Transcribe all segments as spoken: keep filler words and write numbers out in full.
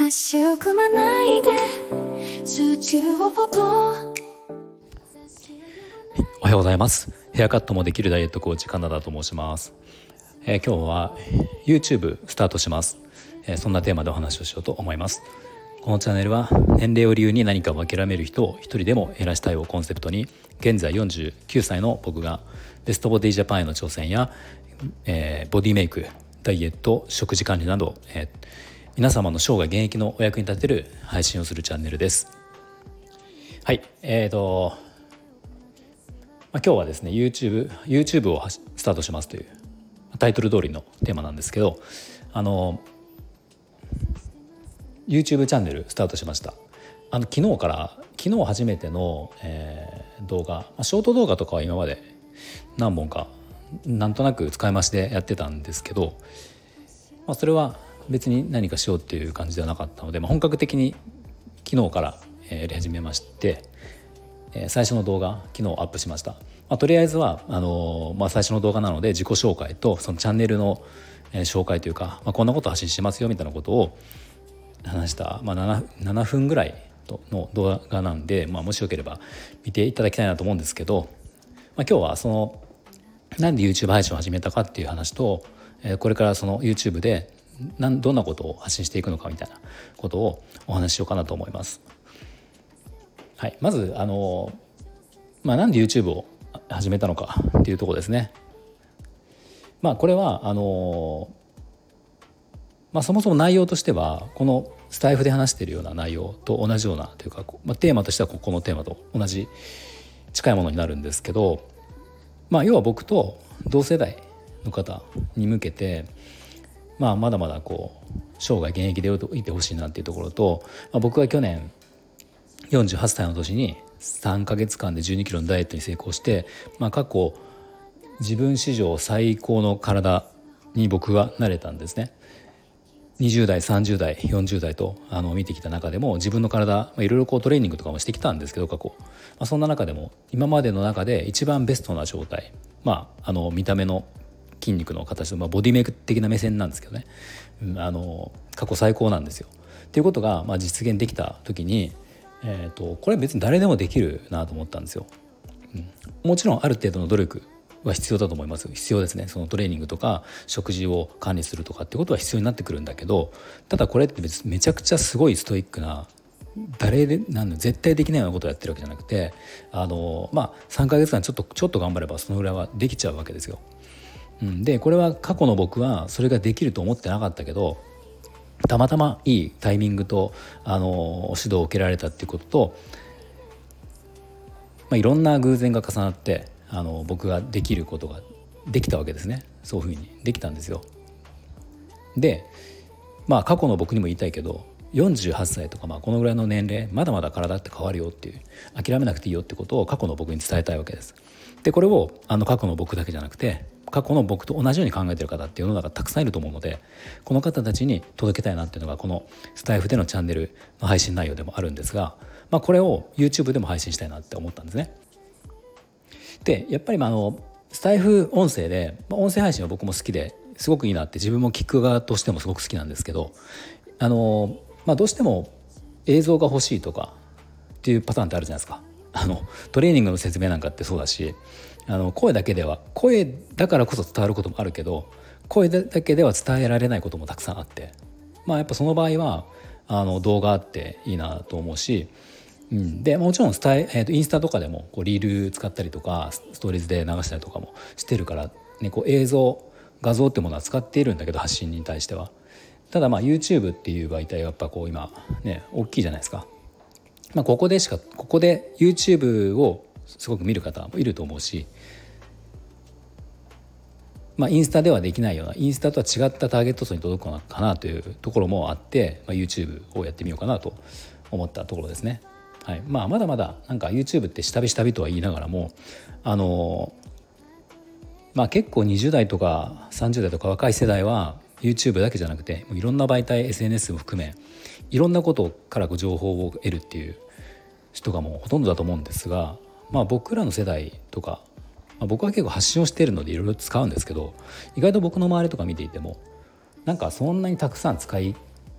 足を組まないで数値をポポ。 おはようございます。ヘアカットもできるダイエットコーチカナダと申します。えー、今日は YouTube スタートします。えー、そんなテーマでお話をしようと思います。このチャンネルは年齢を理由に何かを諦める人を一人でも減らしたいをコンセプトに、現在よんじゅうきゅうさいの僕がベストボディジャパンへの挑戦や、えー、ボディメイク、ダイエット、食事管理など、えー、皆様の生涯現役のお役に立てる配信をするチャンネルです。はい、えーとまあ、今日はですね YouTube, YouTube をスタートしますというタイトル通りのテーマなんですけど、あの YouTube チャンネルスタートしました。あの昨日から昨日初めての、えー、動画、まあ、ショート動画とかは今まで何本かなんとなく使い回しでやってたんですけど、まあ、それは別に何かしようっていう感じではなかったので、まあ、本格的に昨日から、えー、やり始めまして、えー、最初の動画昨日アップしました。まあ、とりあえずはあのーまあ、最初の動画なので自己紹介とそのチャンネルの、えー、紹介というか、まあ、こんなことを発信してますよみたいなことを話した、まあ、7, ななふんぐらいの動画なんで、まあ、もしよければ見ていただきたいなと思うんですけど、まあ、今日はそのなんで YouTube 配信を始めたかっていう話と、えー、これからその YouTube でなんどんなことを発信していくのかみたいなことをお話ししようかなと思います。はい、まずあの、まあ、なんで YouTube を始めたのかっていうところですね。まあ、これはあの、まあ、そもそも内容としてはこのスタイフで話しているような内容と同じようなというか、まあ、テーマとしてはここのテーマと同じ近いものになるんですけど、まあ、要は僕と同世代の方に向けて、まあ、まだまだこう生涯現役でいてほしいなっていうところと、まあ、僕が去年よんじゅうはっさいの年にさんかげつかんでじゅうにキロのダイエットに成功して、まあ、過去自分史上最高の体に僕はなれたんですね。にじゅう代さんじゅう代よんじゅう代とあの見てきた中でも自分の体、まあ、いろいろこうトレーニングとかもしてきたんですけど過去、まあ、そんな中でも今までの中で一番ベストな状態、まあ、あの見た目の筋肉の形、まあ、ボディメイク的な目線なんですけどね、うん、あの過去最高なんですよ。っていうことが、まあ、実現できた時に、えーと、これ別に誰でもできるなと思ったんですよ。うん、もちろんある程度の努力は必要だと思います。必要ですね。そのトレーニングとか食事を管理するとかってことは必要になってくるんだけど、ただこれって別にめちゃくちゃすごいストイックな誰でなんの絶対できないようなことをやってるわけじゃなくて、あのまあさんかげつかんちょっとちょっと頑張ればそのぐらいはできちゃうわけですよ。うん、でこれは過去の僕はそれができると思ってなかったけど、たまたまいいタイミングとあの指導を受けられたっていうことと、まあ、いろんな偶然が重なってあの僕ができることができたわけですね。そういうふうにできたんですよ。でまあ過去の僕にも言いたいけど、よんじゅうはっさいとか、まあこのぐらいの年齢まだまだ体って変わるよっていう、諦めなくていいよってことを過去の僕に伝えたいわけです。でこれをあの過去の僕だけじゃなくて過去の僕と同じように考えている方って世の中たくさんいると思うので、この方たちに届けたいなっていうのがこのスタイフでのチャンネルの配信内容でもあるんですが、まあ、これを YouTube でも配信したいなって思ったんですね。でやっぱりまああのスタイフ音声で、まあ、音声配信は僕も好きですごくいいなって自分も聞く側としてもすごく好きなんですけど、あの、まあ、どうしても映像が欲しいとかっていうパターンってあるじゃないですか。あのトレーニングの説明なんかってそうだし、あの声だけでは声だからこそ伝わることもあるけど、声だけでは伝えられないこともたくさんあって、まあやっぱその場合はあの動画あっていいなと思うし、うん、でもちろんスタイ、えー、とインスタとかでもこうリール使ったりとかストーリーズで流したりとかもしてるから、ね、こう映像画像ってものは使っているんだけど発信に対しては、ただまあ YouTube っていう媒体はやっぱこう今ね大きいじゃないですか。まあ、ここでしかここで YouTube をすごく見る方もいると思うし、まあ、インスタではできないようなインスタとは違ったターゲット層に届くのかなというところもあって、まあ、YouTube をやってみようかなと思ったところですね。はい、まあ、まだまだなんか YouTube って下火下火とは言いながらもあの、まあ、結構にじゅう代とかさんじゅう代とか若い世代は YouTube だけじゃなくていろんな媒体 エスエヌエス も含めいろんなことから情報を得るっていう人がもうほとんどだと思うんですが、まあ、僕らの世代とか、まあ、僕は結構発信をしているのでいろいろ使うんですけど、意外と僕の周りとか見ていてもなんかそんなにたくさん使い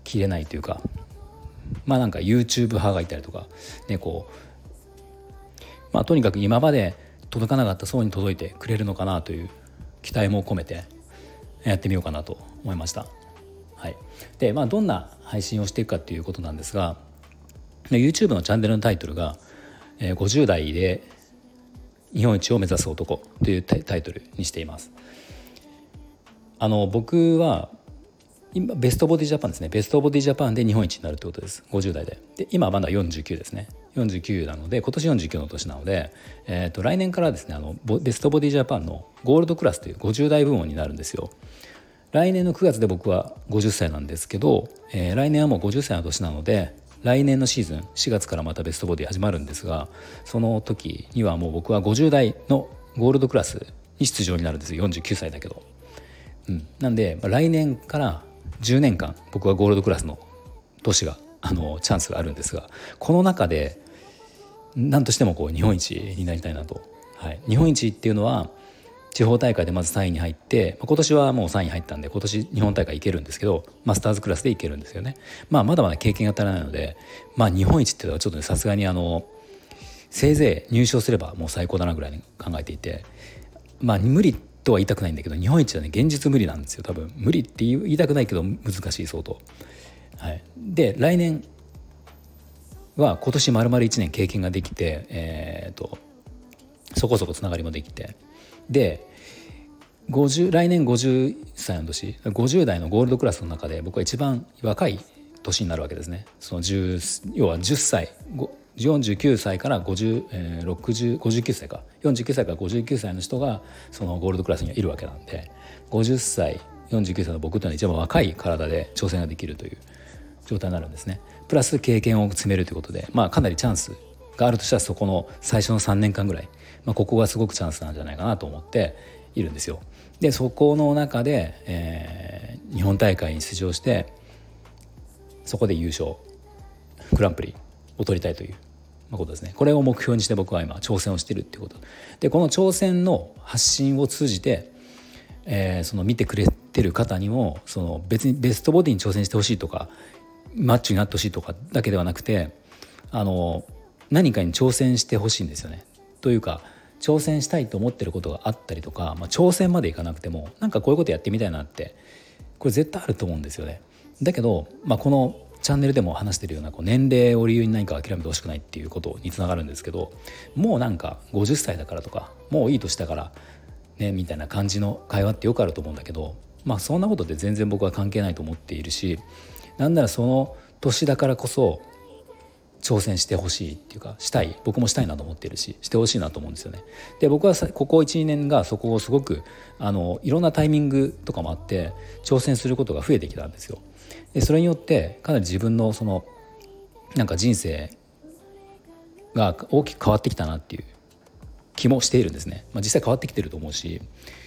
切れないというか、まあなんか YouTube 派がいたりとかね、こうまあとにかく今まで届かなかった層に届いてくれるのかなという期待も込めてやってみようかなと思いました。はい、でまあどんな配信をしていくかっていうことなんですが、 YouTube のチャンネルのタイトルがごじゅう代で日本一を目指す男というタイトルにしています。あの僕は今ベストボディジャパンですね、ベストボディジャパンで日本一になるということです。ごじゅう代で、で今はまだよんじゅうきゅうですね。よんじゅうきゅうなので、今年よんじゅうきゅうの年なので、えー、と来年からですね、あのベストボディジャパンのゴールドクラスというごじゅう代部門になるんですよ。来年のくがつで僕はごじゅっさいなんですけど、えー、来年はもうごじゅっさいの年なので、来年のシーズンしがつからまたベストボディ始まるんですが、その時にはもう僕はごじゅう代のゴールドクラスに出場になるんですよ。よんじゅうきゅうさいだけど、うん、なんで、まあ、来年からじゅうねんかん僕はゴールドクラスの年があのチャンスがあるんですが、この中で何としてもこう日本一になりたいなと、はい、日本一っていうのは地方大会でまずさんいに入って、今年はもうさんいに入ったんで今年日本大会行けるんですけど、マスターズクラスで行けるんですよね。まあまだまだ経験が足らないので、まあ日本一っていうのはちょっとさすがにあのせいぜい入賞すればもう最高だなぐらいに考えていて、まあ無理とは言いたくないんだけど、日本一はね現実無理なんですよ。多分無理って言いたくないけど難しい相当、はい、で来年は今年丸々いちねん経験ができて、えー、とそこそこつながりもできて、でごじゅう来年ごじゅっさいの年、ごじゅう代のゴールドクラスの中で僕は一番若い年になるわけですね。その10要はじゅっさい、よんじゅうきゅうさいからごじゅう、えー、ろくじゅう、ごじゅうきゅうさいか、よんじゅうきゅうさいからごじゅうきゅうさいの人がそのゴールドクラスにはいるわけなんで、ごじゅっさいよんじゅうきゅうさいの僕というのは一番若い体で挑戦ができるという状態になるんですね。プラス経験を積めるということで、まあ、かなりチャンスがあるとしたらそこの最初のさんねんかんぐらい、まあ、ここがすごくチャンスなんじゃないかなと思っているんですよ。でそこの中で、えー、日本大会に出場してそこで優勝グランプリを取りたいということですね。これを目標にして僕は今挑戦をしているっていうことで、この挑戦の発信を通じて、えー、その見てくれてる方にもその別にベストボディに挑戦してほしいとかマッチョになってほしいとかだけではなくて、あの何かに挑戦してほしいんですよね。というか挑戦したいと思ってることがあったりとか、まあ、挑戦までいかなくてもなんかこういうことやってみたいなってこれ絶対あると思うんですよね。だけど、まあ、このチャンネルでも話してるようなこう年齢を理由に何か諦めてほしくないっていうことにつながるんですけど、もうなんかごじゅっさいだからとかもういい年だからねみたいな感じの会話ってよくあると思うんだけど、まあそんなことで全然僕は関係ないと思っているし、なんならその年だからこそ挑戦してほしいっていうかしたい、僕もしたいなと思っているししてほしいなと思うんですよね。で僕はここ いちにねんがそこをすごくあのいろんなタイミングとかもあって挑戦することが増えてきたんですよ。でそれによってかなり自分のそのなんか人生が大きく変わってきたなっていう気もしているんですね。まあ、実際変わってきてると思うし、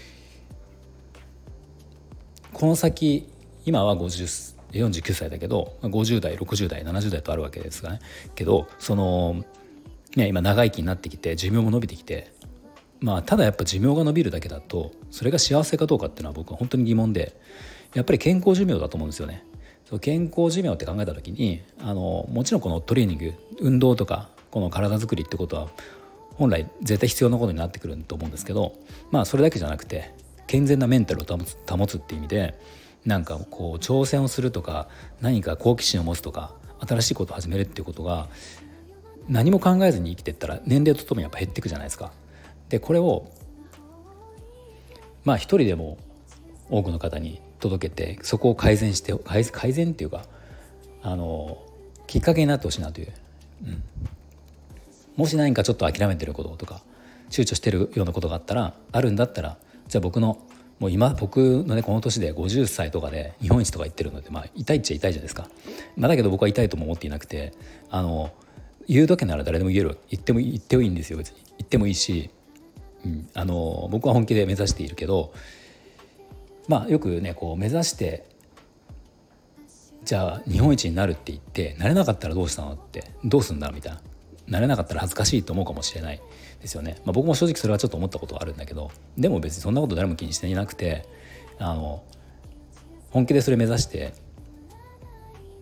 この先今はごじゅうよんじゅうきゅうさいだけどごじゅう代ろくじゅう代ななじゅう代とあるわけですがね。けどその、ね、今長生きになってきて寿命も伸びてきて、まあただやっぱ寿命が伸びるだけだとそれが幸せかどうかっていうのは僕は本当に疑問で、やっぱり健康寿命だと思うんですよね。健康寿命って考えた時にあのもちろんこのトレーニング運動とかこの体作りってことは本来絶対必要なことになってくると思うんですけど、まあそれだけじゃなくて健全なメンタルを保つ、保つっていう意味でなんかこう挑戦をするとか何か好奇心を持つとか新しいことを始めるっていうことが何も考えずに生きていったら年齢とともにやっぱ減っていくじゃないですか。でこれをまあ一人でも多くの方に届けてそこを改善して改善っていうかあのきっかけになってほしいなという、うん、もし何かちょっと諦めてることとか躊躇してるようなことがあったらあるんだったらじゃあ僕のもう今僕のねこの年でごじゅっさいとかで日本一とか言ってるので、まあ痛いっちゃ痛いじゃないですか。まあ、だけど僕は痛いとも思っていなくて、あの言う時なら誰でも言える、言っても言ってもいいんですよ。別に言ってもいいし、うん、あの僕は本気で目指しているけど、まあよくねこう目指してじゃあ日本一になるって言ってなれなかったらどうしたのってどうすんだみたいな、なれなかったら恥ずかしいと思うかもしれないですよね。まあ、僕も正直それはちょっと思ったことがあるんだけど、でも別にそんなこと誰も気にしていなくて、あの本気でそれ目指して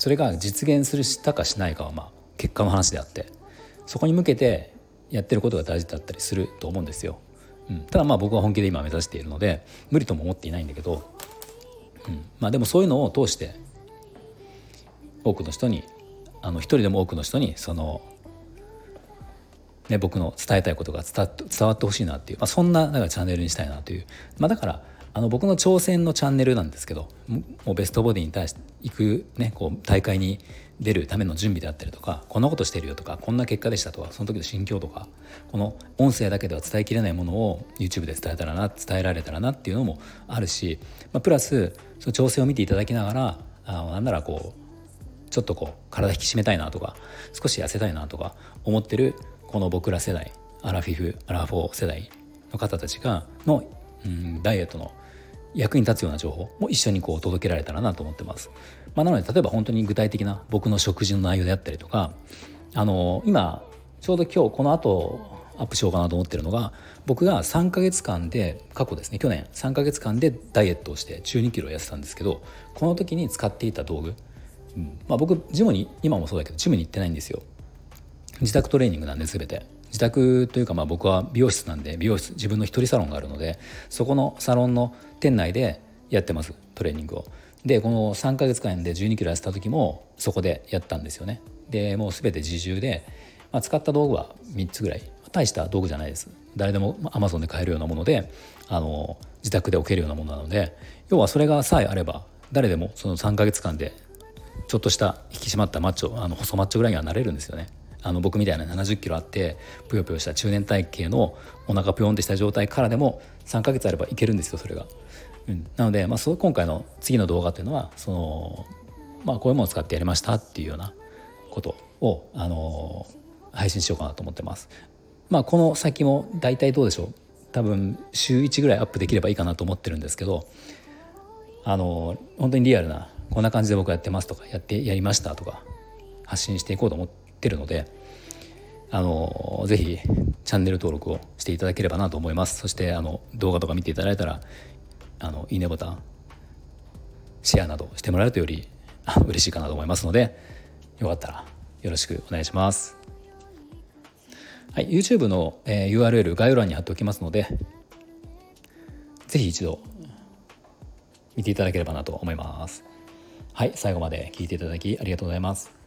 それが実現するしたかしないかはまあ結果の話であって、そこに向けてやってることが大事だったりすると思うんですよ。うん、ただまあ僕は本気で今目指しているので無理とも思っていないんだけど、うん、まあでもそういうのを通して多くの人にあの一人でも多くの人にその、ね、僕の伝えたいことが伝わってほしいなっていう、まあ、そんなだからチャンネルにしたいなという、まあ、だからあの僕の挑戦のチャンネルなんですけど、もうベストボディに対して行く、ね、こう大会に出るための準備であったりとか、こんなことしてるよとか、こんな結果でしたとか、その時の心境とか、この音声だけでは伝えきれないものを YouTube で伝えたらな伝えられたらなっていうのもあるし、まあ、プラスその調整を見ていただきながら、あなんならこうちょっとこう体引き締めたいなとか、少し痩せたいなとか思ってるこの僕ら世代、アラフィフアラフォー世代の方たちがの、うん、ダイエットの役に立つような情報も一緒にこう届けられたらなと思ってます。まあ、なので例えば本当に具体的な僕の食事の内容であったりとか、あの今ちょうど今日この後アップしようかなと思ってるのが、僕がさんかげつかんで過去ですね去年さんかげつかんでダイエットをしてじゅうにキロ痩せたんですけど、この時に使っていた道具、うんまあ、僕ジムに今もそうだけどジムに行ってないんですよ。自宅トレーニングなんで全て自宅というか、まあ僕は美容室なんで、美容室自分の一人サロンがあるので、そこのサロンの店内でやってますトレーニングを。でこのさんかげつかんでじゅうにキロ痩せた時もそこでやったんですよね。でもう全て自重で、まあ、使った道具はみっつぐらい、大した道具じゃないです。誰でも Amazon で買えるようなもので、あの自宅で置けるようなものなので、要はそれがさえあれば誰でもそのさんかげつかんでちょっとした引き締まったマッチョ、あの細マッチョぐらいにはなれるんですよね。あの僕みたいなななじゅっキロあってぷよぷよした中年体型のお腹ぷよんってした状態からでもさんかげつあればいけるんですよ、それが。うん、なので、まあ、そう今回の次の動画というのはその、まあ、こういうものを使ってやりましたっていうようなことを、あの配信しようかなと思ってます。まあ、この先も大体どうでしょう、多分週いちぐらいアップできればいいかなと思ってるんですけど、あの本当にリアルなこんな感じで僕やってますとかやってやりましたとか発信していこうと思ってるので、あのぜひチャンネル登録をしていただければなと思います。そしてあの動画とか見ていただいたらあのいいねボタンシェアなどしてもらえるとよりあの嬉しいかなと思いますので、よかったらよろしくお願いします。はい、YouTube の、えー、ユーアールエル 概要欄に貼っておきますので、ぜひ一度見ていただければなと思います。はい、最後まで聞いていただきありがとうございます。